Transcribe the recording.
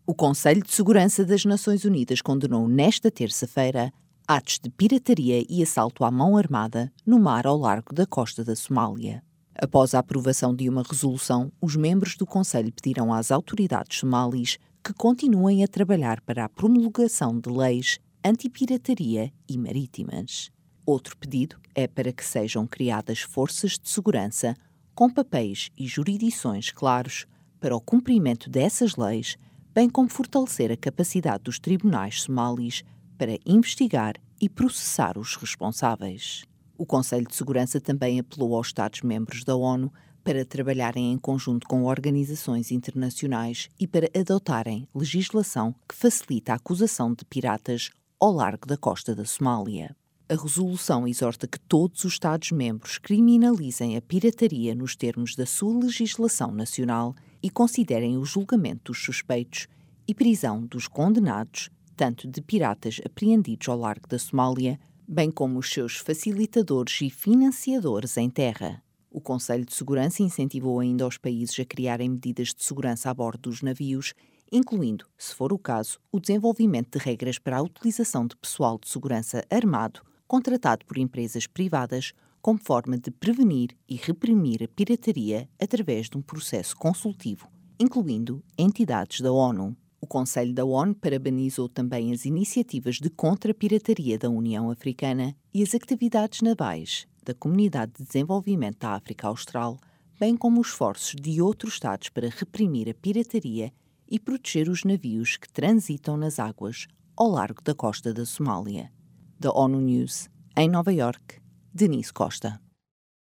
O Conselho de Segurança das Nações Unidas condenou nesta terça-feira atos de pirataria e assalto à mão armada no mar ao largo da costa da Somália. Após a aprovação de uma resolução, os membros do Conselho pediram às autoridades somalis que continuem a trabalhar para a promulgação de leis antipirataria e marítimas. Outro pedido é para que sejam criadas forças de segurança com papéis e jurisdições claros para o cumprimento dessas leis, bem como fortalecer a capacidade dos tribunais somalis para investigar e processar os responsáveis. O Conselho de Segurança também apelou aos Estados-membros da ONU para trabalharem em conjunto com organizações internacionais e para adotarem legislação que facilite a acusação de piratas ao largo da costa da Somália. A resolução exorta que todos os Estados-membros criminalizem a pirataria nos termos da sua legislação nacional e considerem o julgamento dos suspeitos e prisão dos condenados, tanto de piratas apreendidos ao largo da Somália, bem como os seus facilitadores e financiadores em terra. O Conselho de Segurança incentivou ainda os países a criarem medidas de segurança a bordo dos navios, incluindo, se for o caso, o desenvolvimento de regras para a utilização de pessoal de segurança armado contratado por empresas privadas como forma de prevenir e reprimir a pirataria através de um processo consultivo, incluindo entidades da ONU. O Conselho da ONU parabenizou também as iniciativas de contra-pirataria da União Africana e as atividades navais da Comunidade de Desenvolvimento da África Austral, bem como os esforços de outros Estados para reprimir a pirataria e proteger os navios que transitam nas águas ao largo da costa da Somália. Da ONU News, em Nova Iorque, Denise Costa.